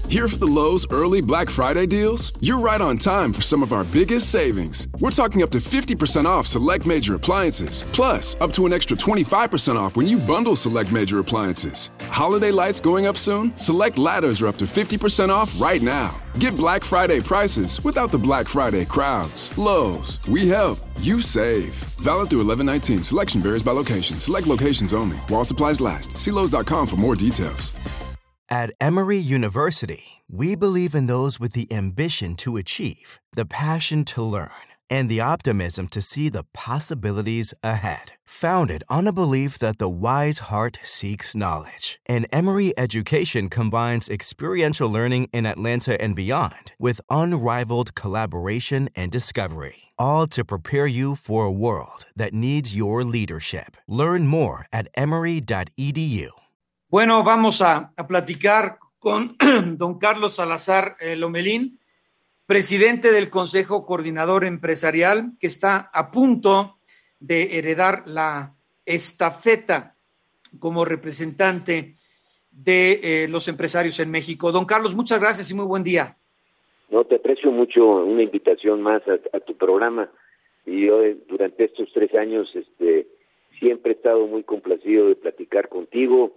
Here for the Lowe's early Black Friday deals? You're right on time for some of our biggest savings. We're talking up to 50% off select major appliances, plus up to an extra 25% off when you bundle select major appliances. Holiday lights going up soon? Select ladders are up to 50% off right now. Get Black Friday prices without the Black Friday crowds. Lowe's, we help, you save. Valid through 11/19. Selection varies by location. Select locations only. While supplies last. See Lowe's.com for more details. At Emory University, we believe in those with the ambition to achieve, the passion to learn, and the optimism to see the possibilities ahead. Founded on a belief that the wise heart seeks knowledge, and Emory Education combines experiential learning in Atlanta and beyond with unrivaled collaboration and discovery, all to prepare you for a world that needs your leadership. Learn more at emory.edu. Bueno, vamos a platicar con don Carlos Salazar Lomelín, presidente del Consejo Coordinador Empresarial, que está a punto de heredar la estafeta como representante de los empresarios en México. Don Carlos, muchas gracias y muy buen día. No, te aprecio mucho una invitación más a tu programa. Y yo durante estos 3 años siempre he estado muy complacido de platicar contigo.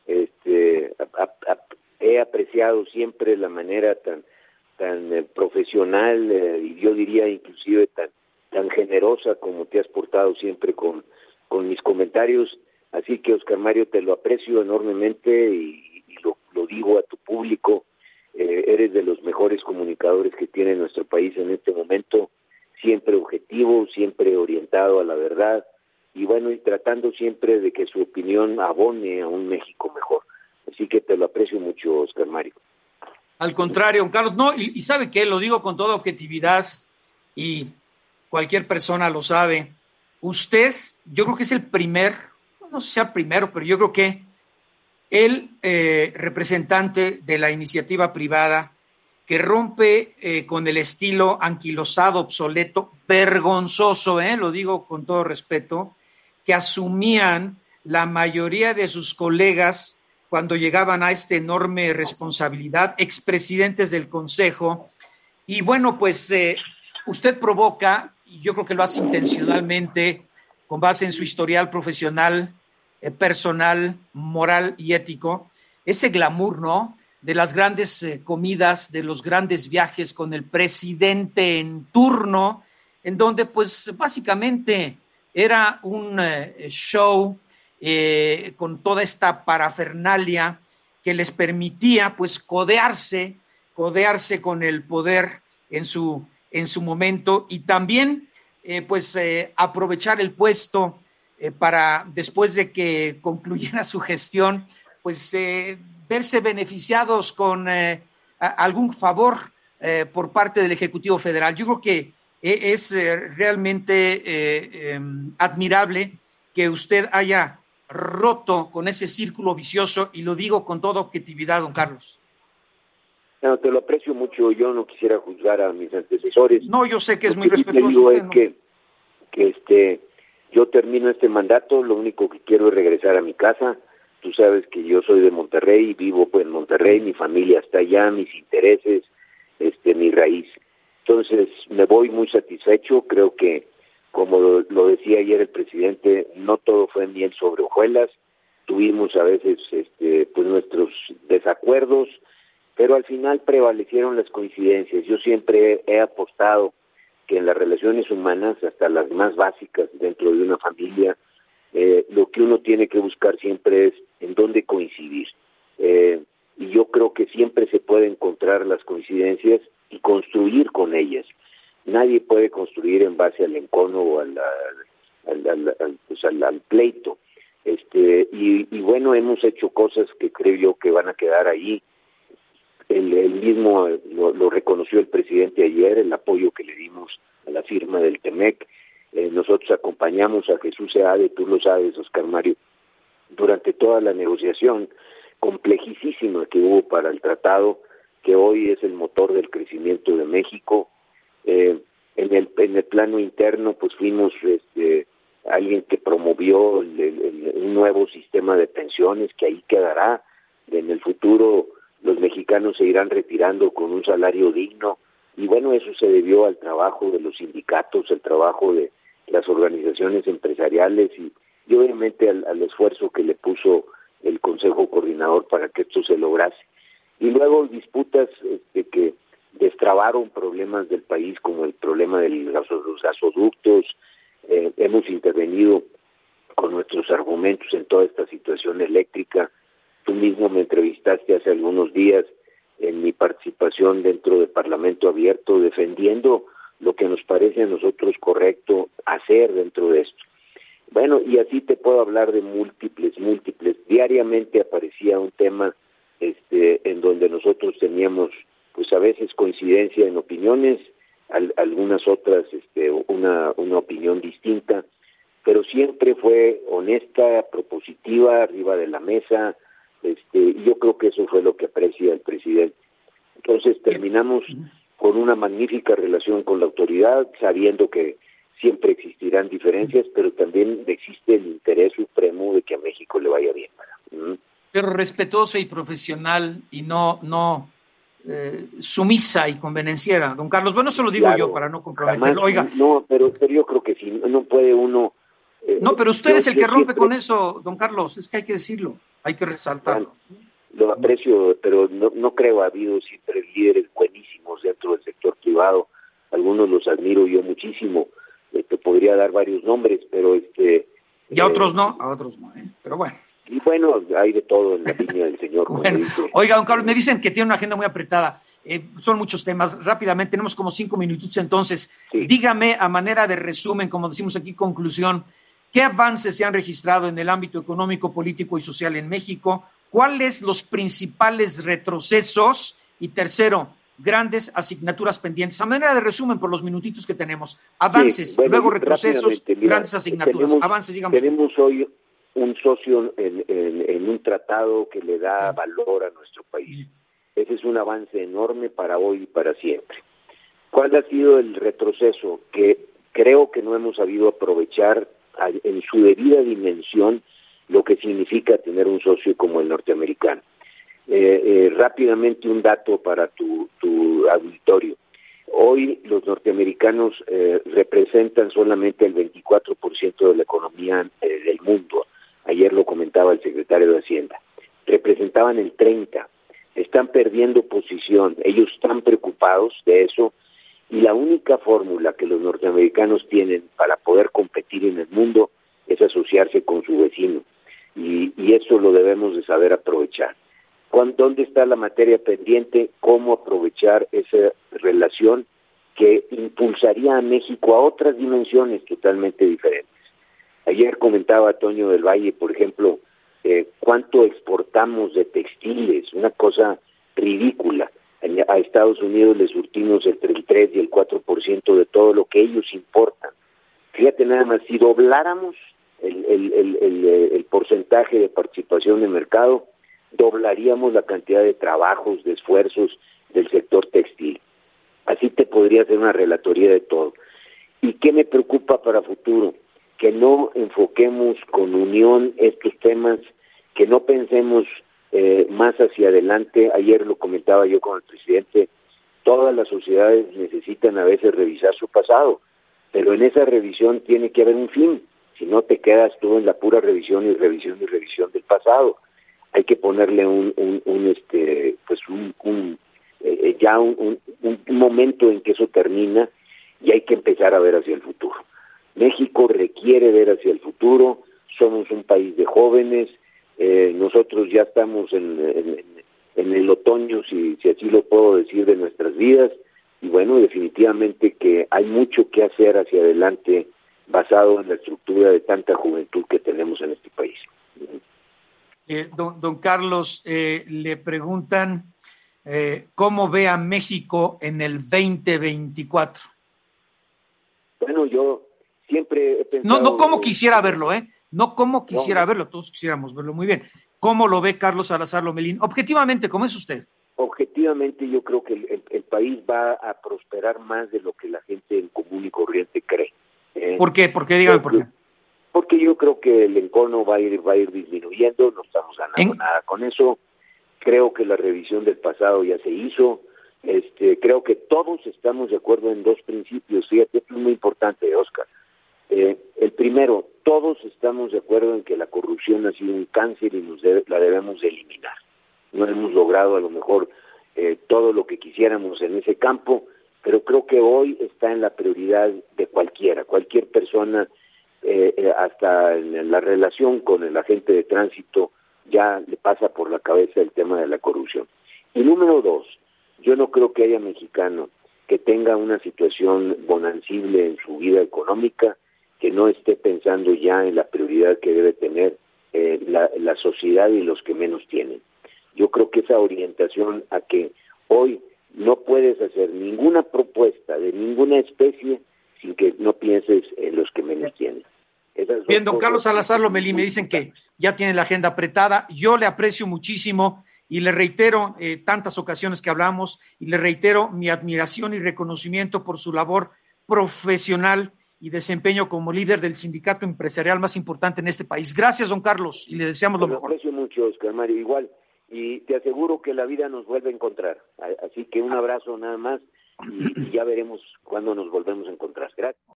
He apreciado siempre la manera tan profesional y yo diría inclusive tan generosa como te has portado siempre con mis comentarios. Así que, Oscar Mario, te lo aprecio enormemente y lo digo a tu público. Eres de los mejores comunicadores que tiene nuestro país en este momento, siempre objetivo, siempre orientado a la verdad y bueno, y tratando siempre de que su opinión abone a un México mejor. Así que te lo aprecio mucho, Oscar Mario. Al contrario, don Carlos, no, y sabe que lo digo con toda objetividad y cualquier persona lo sabe. Usted, yo creo que es el primer, no sé si sea el primero, pero yo creo que el representante de la iniciativa privada que rompe con el estilo anquilosado, obsoleto, vergonzoso, lo digo con todo respeto, que asumían la mayoría de sus colegas cuando llegaban a esta enorme responsabilidad, expresidentes del Consejo. Y bueno, pues usted provoca, y yo creo que lo hace intencionalmente, con base en su historial profesional, personal, moral y ético, ese glamour, ¿no?, de las grandes comidas, de los grandes viajes con el presidente en turno, en donde pues básicamente era un show con toda esta parafernalia que les permitía pues codearse con el poder en su momento y también aprovechar el puesto para después de que concluyera su gestión pues verse beneficiados con algún favor por parte del Ejecutivo Federal. Yo creo que es realmente admirable que usted haya roto con ese círculo vicioso, y lo digo con toda objetividad, don Carlos. No, te lo aprecio mucho, yo no quisiera juzgar a mis antecesores. No, yo sé que es muy respetuoso. Lo que digo usted, es ¿no? que yo termino este mandato, lo único que quiero es regresar a mi casa. Tú sabes que yo soy de Monterrey, vivo pues en Monterrey, mi familia está allá, mis intereses, mi raíz. Entonces me voy muy satisfecho, creo que como lo decía ayer el presidente, no todo fue miel sobre hojuelas, tuvimos a veces pues nuestros desacuerdos, pero al final prevalecieron las coincidencias. Yo siempre he apostado que en las relaciones humanas, hasta las más básicas dentro de una familia, lo que uno tiene que buscar siempre es en dónde coincidir. Y yo creo que siempre se puede encontrar las coincidencias y construir con ellas. Nadie puede construir en base al encono o al pleito. Y bueno, hemos hecho cosas que creo yo que van a quedar ahí. El mismo lo reconoció el presidente ayer, el apoyo que le dimos a la firma del TEMEC. Nosotros acompañamos a Jesús Seade, tú lo sabes, Oscar Mario, durante toda la negociación complejísima que hubo para el tratado, que hoy es el motor del crecimiento de México. En el plano interno, pues fuimos alguien que promovió un nuevo sistema de pensiones que ahí quedará. En el futuro, los mexicanos mexicanos se irán retirando con un salario digno, y bueno, eso se debió al trabajo de los sindicatos, al trabajo de las organizaciones empresariales y obviamente al esfuerzo que le puso el Consejo Coordinador para que esto se lograse. Y luego disputas que destrabaron problemas del país, como el problema de los gasoductos. Hemos intervenido con nuestros argumentos en toda esta situación eléctrica. Tú mismo me entrevistaste hace algunos días en mi participación dentro del Parlamento Abierto, defendiendo lo que nos parece a nosotros correcto hacer dentro de esto. Bueno, y así te puedo hablar de múltiples. Diariamente aparecía un tema en donde nosotros teníamos, pues a veces coincidencia en opiniones, algunas otras una opinión distinta, pero siempre fue honesta, propositiva, arriba de la mesa, y yo creo que eso fue lo que aprecia el presidente. Entonces terminamos con una magnífica relación con la autoridad, sabiendo que siempre existirán diferencias, pero también existe el interés supremo de que a México le vaya bien. Pero respetuosa y profesional y no sumisa y convenenciera, don Carlos. Bueno, eso lo digo yo para no comprometerlo. Oiga. No, pero yo creo que sí, no puede uno... no, pero usted es el que rompe con eso, don Carlos, es que hay que decirlo, hay que resaltarlo. Bueno, lo aprecio, pero no creo, ha habido siempre líderes buenísimos dentro del sector privado, algunos los admiro yo muchísimo, te podría dar varios nombres, pero y a otros no, pero bueno. Y bueno, hay de todo en la línea del señor. Bueno, oiga, don Carlos, me dicen que tiene una agenda muy apretada, son muchos temas, rápidamente, tenemos como 5 minutos, entonces, sí. Dígame a manera de resumen, como decimos aquí, conclusión, ¿qué avances se han registrado en el ámbito económico, político y social en México? ¿Cuáles los principales retrocesos? Y tercero, grandes asignaturas pendientes. A manera de resumen, por los minutitos que tenemos. Avances, sí, bueno, luego retrocesos, grandes asignaturas. Avances, digamos. Tenemos hoy un socio en un tratado que le da valor a nuestro país. Ese es un avance enorme para hoy y para siempre. ¿Cuál ha sido el retroceso? Que creo que no hemos sabido aprovechar en su debida dimensión lo que significa tener un socio como el norteamericano. Rápidamente un dato para tu auditorio. Hoy los norteamericanos representan solamente el 24% de la economía del mundo. Ayer lo comentaba el secretario de Hacienda. Representaban el 30%. Están perdiendo posición. Ellos están preocupados de eso. Y la única fórmula que los norteamericanos tienen para poder competir en el mundo es asociarse con su vecino. Y eso lo debemos de saber aprovechar. ¿Dónde está la materia pendiente? ¿Cómo aprovechar esa relación que impulsaría a México a otras dimensiones totalmente diferentes? Ayer comentaba Toño del Valle, por ejemplo, cuánto exportamos de textiles, una cosa ridícula. A Estados Unidos les surtimos entre el 3 y el 4% de todo lo que ellos importan. Fíjate nada más, si dobláramos el porcentaje de participación de mercado, doblaríamos la cantidad de trabajos, de esfuerzos del sector textil. Así te podría hacer una relatoría de todo. ¿Y qué me preocupa para futuro? Que no enfoquemos con unión estos temas, que no pensemos más hacia adelante. Ayer lo comentaba yo con el presidente, todas las sociedades necesitan a veces revisar su pasado, pero en esa revisión tiene que haber un fin, si no te quedas tú en la pura revisión del pasado. Hay que ponerle un momento en que eso termina y hay que empezar a ver hacia el futuro. México requiere ver hacia el futuro, somos un país de jóvenes, nosotros ya estamos en el otoño, si así lo puedo decir, de nuestras vidas, y bueno, definitivamente que hay mucho que hacer hacia adelante basado en la estructura de tanta juventud que tenemos en este país. Don Carlos, le preguntan ¿cómo ve a México en el 2024? Bueno, yo siempre he pensado... No como quisiera verlo, no como quisiera verlo, todos quisiéramos verlo muy bien. ¿Cómo lo ve Carlos Salazar Lomelín? Objetivamente, ¿cómo es usted? Objetivamente, yo creo que el país va a prosperar más de lo que la gente en común y corriente cree. ¿Por qué? Dígame por qué. Porque yo creo que el encono va a ir disminuyendo, no estamos ganando nada con eso. Creo que la revisión del pasado ya se hizo. Creo que todos estamos de acuerdo en dos principios. Fíjate, esto es muy importante, Oscar. El primero, todos estamos de acuerdo en que la corrupción ha sido un cáncer y la debemos de eliminar. No hemos logrado a lo mejor todo lo que quisiéramos en ese campo, pero creo que hoy está en la prioridad de cualquier persona, hasta en la relación con el agente de tránsito ya le pasa por la cabeza el tema de la corrupción. Y número dos, yo no creo que haya mexicano que tenga una situación bonancible en su vida económica que no esté pensando ya en la prioridad que debe tener la sociedad y los que menos tienen. Yo creo que esa orientación a que hoy no puedes hacer ninguna propuesta de ninguna especie sin que no pienses en los que menos tienen. Bien, don Carlos Salazar Lomelí, me dicen que ya tiene la agenda apretada. Yo le aprecio muchísimo y le reitero tantas ocasiones que hablamos y le reitero mi admiración y reconocimiento por su labor profesional y desempeño como líder del sindicato empresarial más importante en este país. Gracias, don Carlos, y le deseamos lo mejor. Lo aprecio mucho, Oscar Mario, igual. Y te aseguro que la vida nos vuelve a encontrar. Así que un abrazo nada más y ya veremos cuándo nos volvemos a encontrar. Gracias.